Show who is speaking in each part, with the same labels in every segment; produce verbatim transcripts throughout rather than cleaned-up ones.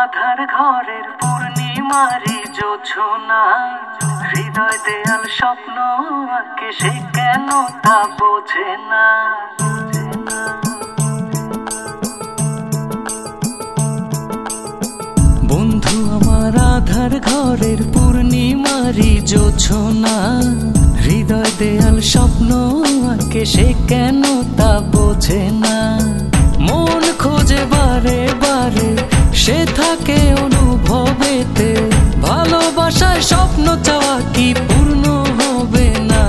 Speaker 1: আধার ঘরের পূর্ণিমারি জোছনা, হৃদয় দেয়াল স্বপ্ন আঁকে সে কেন তা বোঝে না। বন্ধু আমার আধার ঘরের পূর্ণিমারি জোছনা, হৃদয় দেয়াল স্বপ্ন আঁকে সে কেন তা বোঝে না। মন খোঁজে বারে বারে সে থাকে অনুভবেতে, ভালোবাসায় স্বপ্ন চাওয়া কি পূর্ণ হবে না।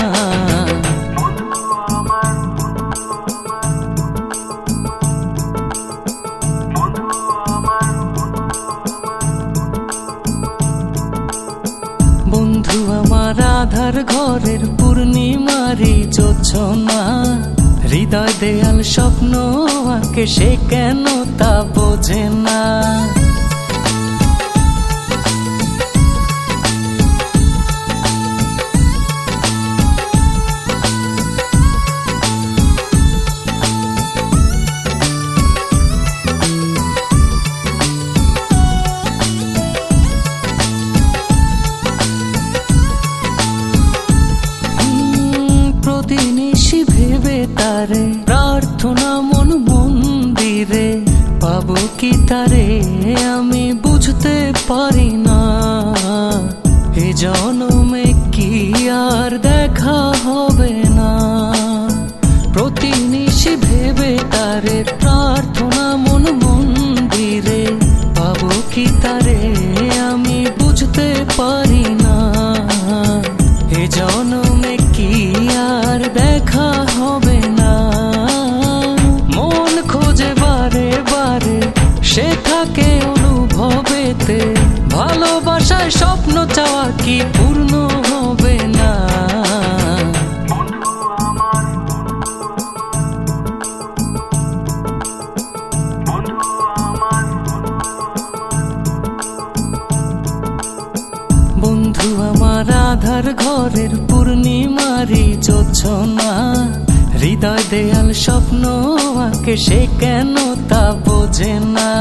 Speaker 1: বন্ধু আমার আধার ঘরের পূর্ণিমারি জোছনা, হৃদয় দেয়াল স্বপ্ন আঁকে সে কেন তা বোঝে না। প্রতিনিশি ভেবে তারে প্রার্থনা মন মন্দিরে, পাবো কি তারে আমি বুঝতে পারি না। এ জনমে কি আর দেখা হবে না। প্রতিনিশি ভেবে তারে প্রার্থনা মন মন্দিরে, পাবো কি তারে আমি বুঝতে পারি না। এ জনমে কি আর দেখা হবে না। মন খোঁজে বারে বারে সে থাকে অনুভবেতে, ভালোবাসায় স্বপ্ন চাওয়া কি পূর্ণ হবে না। বন্ধু আমার আধার ঘরের পূর্ণিমারি জোছনা, হৃদয় দেয়াল স্বপ্ন আঁকে সে কেন তা বোঝে না।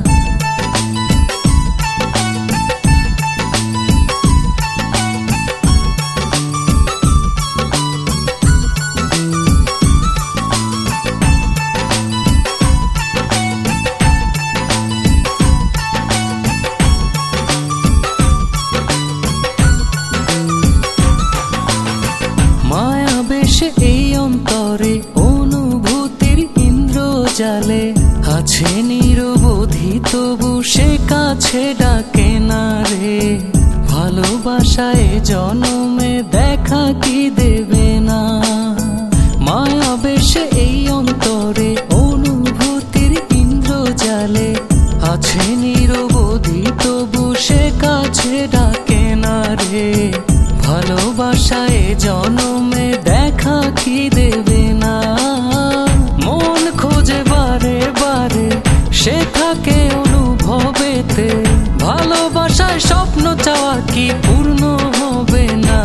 Speaker 1: এই অন্তরে অনুভূতির ইন্দ্রজালে আছে নিরবধি, তবু সে কাছে ডাকে না রে। ভালোবাসায় জনমে দেখা কি দেবে না। মায়া বেশে এই অন্তরে অনুভূতির ইন্দ্রজালে আছে নিরবধি, তবু সে কাছে ডাকে না রে। ভালোবাসায় জনমে দেখা কি দেবে না। মন খোঁজে বারে বারে সে থাকে অনুভবেতে, ভালোবাসায় স্বপ্ন চাওয়া কি পূর্ণ হবে না।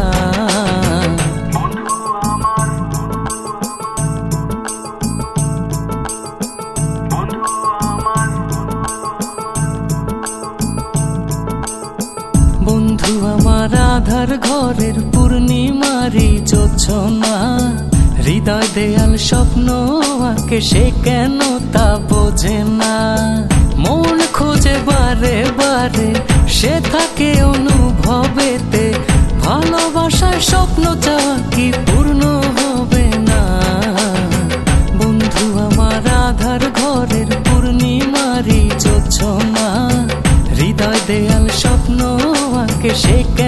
Speaker 1: বন্ধু আমার আধার ঘরের পূর্ণিমারি জোছনা, হৃদয় দেয়াল স্বপ্ন আঁকে সে কেন তা বোঝে না। মন খোঁজে বারে বারে সে থাকে অনুভবেতে, ভালোবাসার স্বপ্ন চাওয়া কি পূর্ণ হবে না। বন্ধু আমার আধার ঘরের পূর্ণিমারি জোছনা, হৃদয় দেয়াল স্বপ্ন আঁকে সে